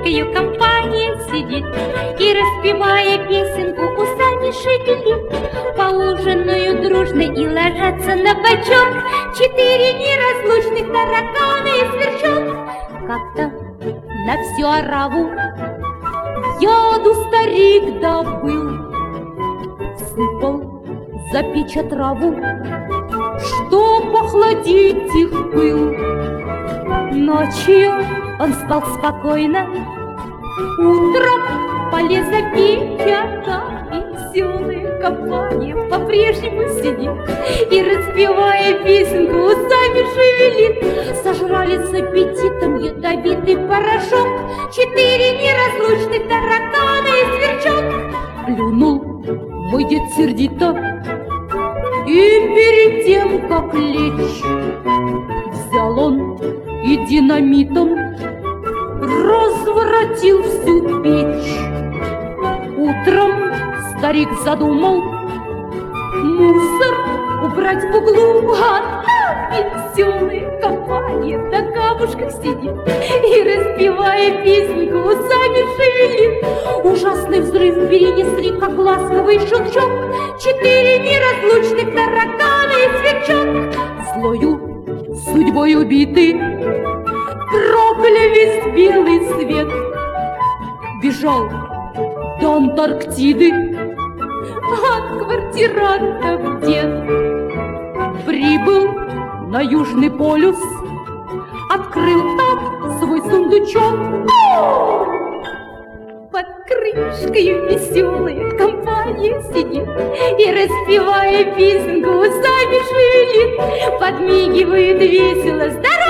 парнишкою компания сидит и, распевая песенку, усами шевелит. Поужинают дружно и ложатся на бочок 4 неразлучных таракана и сверчок. Как-то на всю ораву яду старик добыл, всыпал за печь отраву, чтоб охладить их пыл. Ночью он спал спокойно, утром полез за печь, а там веселая компания по-прежнему сидит и, распевая песенку, усами шевелит. Сожрали с аппетитом ядовитый порошок 4 неразлучных таракана и сверчок. Плюнул мой дед сердито, и перед тем, как лечь, взял он и динамитом разворотил всю печь. Утром старик задумал мусор убрать в углу, а там веселая компания на камушках сидит и, распевая песенку, усами шевелит. Ужасный взрыв перенесли, как ласковый шелчок 4 неразлучных таракана и сверчок. Злою судьбой убиты прокляли весь белый свет. Бежал до Антарктиды от квартирантов дед. Прибыл на Южный полюс, открыл там свой сундучок. Под крышкой веселая компания сидит и, распевая песенку, усами шевелит. Подмигивает весело, здорово!